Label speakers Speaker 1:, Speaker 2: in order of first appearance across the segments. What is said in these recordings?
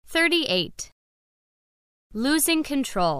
Speaker 1: 38. Losing control.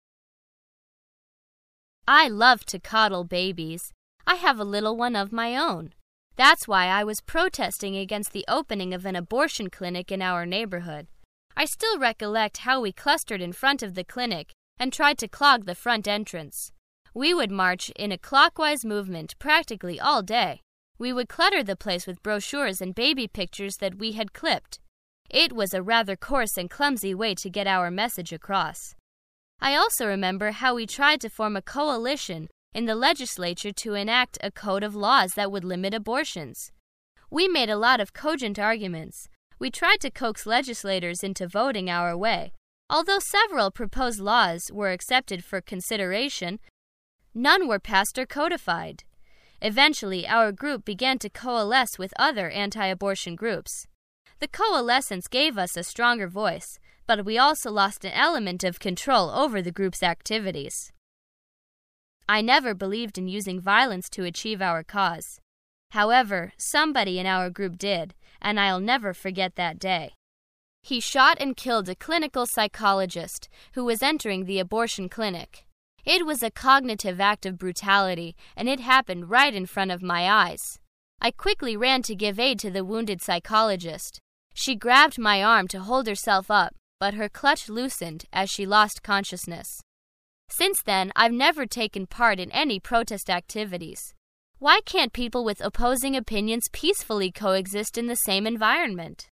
Speaker 1: I love to coddle babies. I have a little one of my own. That's why I was protesting against the opening of an abortion clinic in our neighborhood. I still recollect how we clustered in front of the clinic and tried to clog the front entrance. We would march in a clockwise movement practically all day. We would clutter the place with brochures and baby pictures that we had clipped. It was a rather coarse and clumsy way to get our message across. I also remember how we tried to form a coalition in the legislature to enact a code of laws that would limit abortions. We made a lot of cogent arguments. We tried to coax legislators into voting our way. Although several proposed laws were accepted for consideration, none were passed or codified. Eventually, our group began to coalesce with other anti-abortion groups. The coalescence gave us a stronger voice, but we also lost an element of control over the group's activities. I never believed in using violence to achieve our cause. However, somebody in our group did, and I'll never forget that day. He shot and killed a clinical psychologist who was entering the abortion clinic. It was a cognitive act of brutality, and it happened right in front of my eyes. I quickly ran to give aid to the wounded psychologist. She grabbed my arm to hold herself up, but her clutch loosened as she lost consciousness. Since then, I've never taken part in any protest activities. Why can't people with opposing opinions peacefully coexist in the same environment?